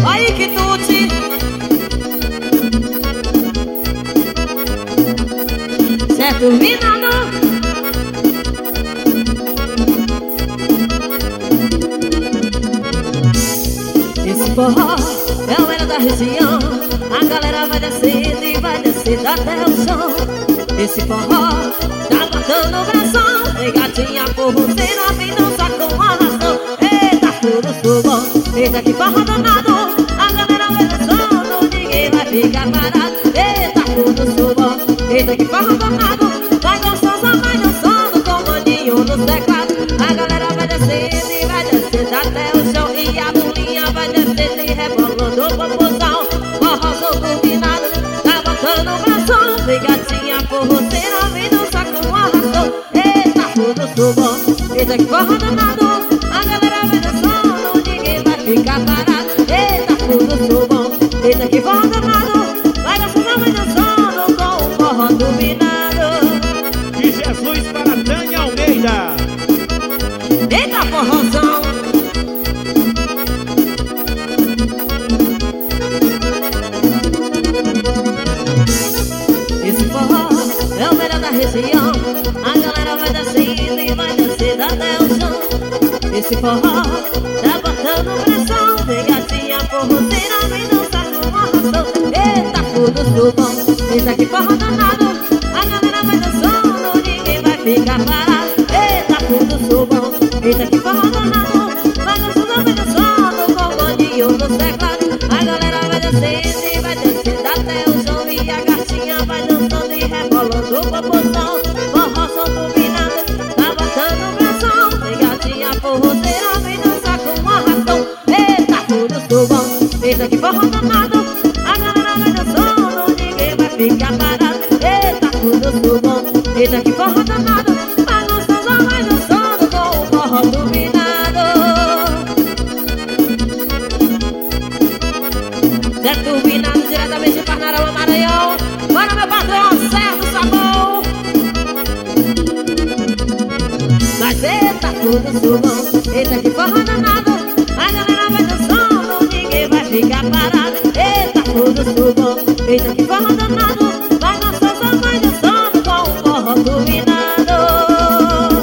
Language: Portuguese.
Aí que tute. Certo, minado. Esse forró é o era da região. A galera vai descendo e vai descendo até o chão. Esse forró tá botando pressão. Tem gatinha forrozeira, vem dançar com arrastão. Eita, tudo subom. Eita, que forró danado. A galera vai dançando, ninguém vai ficar parado. Eita, tudo subom. Eita, que forró danado. Vai dançando com o maninho no teclado. A galera vai descendo e vai descendo até o chão. E a bolinha vai descendo e rebolando o popozão. Forrozão turbinado, tá botando pressão. Vem gatinha forrozeira, vem dançar com arrastão. Eita, tudo subom. Eita, que forró danado. A galera vai dançando, ninguém vai ficar parado. Eita, tudo subom. Eita, que forró danado. Vai dançando com o forró turbinado. De Jesus para Tânia Almeida. Eita, forrozão. Esse forró é o melhor da região. A galera vai descendo e vai descendo até o chão. Esse forró tá botando pressão. Vem gatinha forrozeira, vem dançar com arrastão. Eita, tudo subom. Eita, que forró danado. A galera vai dançando, ninguém vai ficar parado. Eita, tudo subom. Eita, que forró danado. Vai dançando com o maninho no teclado. A galera vai descendo e vai descendo até o chão. E a gatinha vai dançando e rebolando o popozão. Forrozão turbinado, tá botando pressão. Tem gatinha forrozeira, vem dançar com arrastão. Eita, tudo subom. Eita, que forró danado. A galera vai dançando, ninguém vai ficar parado. Eita, tudo subom. Eita, que forró danado. Vai dançando com o forró turbinado. Zé Turbinado, diretamente de Parnarama, Maranhão. Bora, meu patrão, certo, sabão. Mas eita, tudo subom. Eita, que forró danado. A galera vai dançando, ninguém vai ficar parado. Eita, tudo subom. Eita, que forró danado.